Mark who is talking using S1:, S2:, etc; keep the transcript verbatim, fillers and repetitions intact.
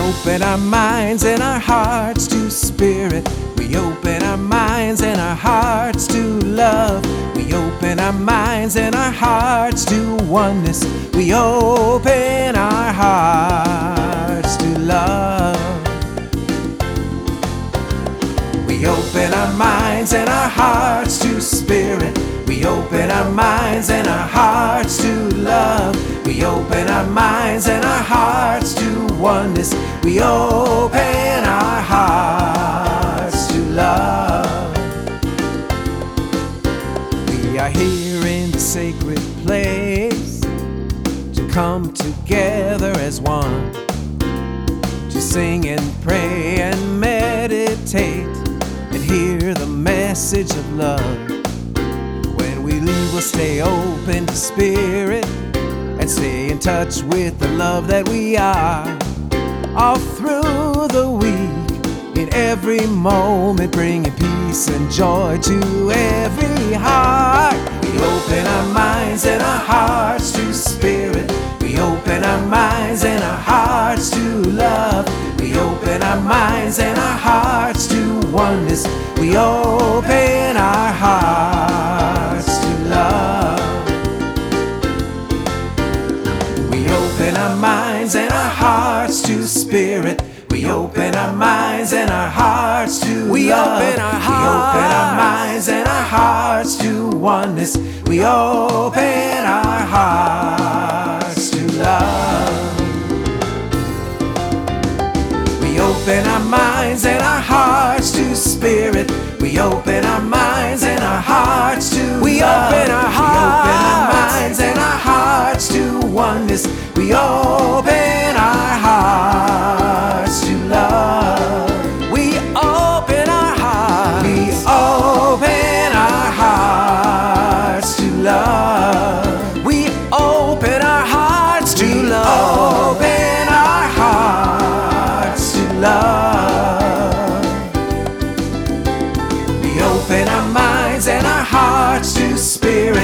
S1: open our minds and our hearts to spirit. We open our minds and our hearts to love. We open our minds and our hearts to oneness. We open our hearts to love. We open our minds and our hearts to spirit. We open our minds and our hearts to love. We open our minds and our hearts to oneness. We open our hearts to love. We are here in the sacred place to come together as one, to sing and pray and meditate and hear the message of love. When we leave, we'll stay open to spirit and stay in touch with the love that we are. All through the week, in every moment, bringing peace and joy to every heart. We open our minds and our hearts to spirit. We open our minds and our hearts to love. We open our minds and our hearts to oneness. We open our hearts to love. We open our minds and our hearts to spirit. We open our minds and our hearts to we love. Open our hearts. We open our minds and our hearts to oneness. We open our hearts to love. We open our minds and our hearts to spirit. We open our minds and our hearts to we love. Open our hearts. We open our minds and our hearts to oneness. We open our hearts to love. We open our hearts. We open our hearts to love. We open our hearts to love. Open our hearts to love. We open our minds and our hearts to spirit.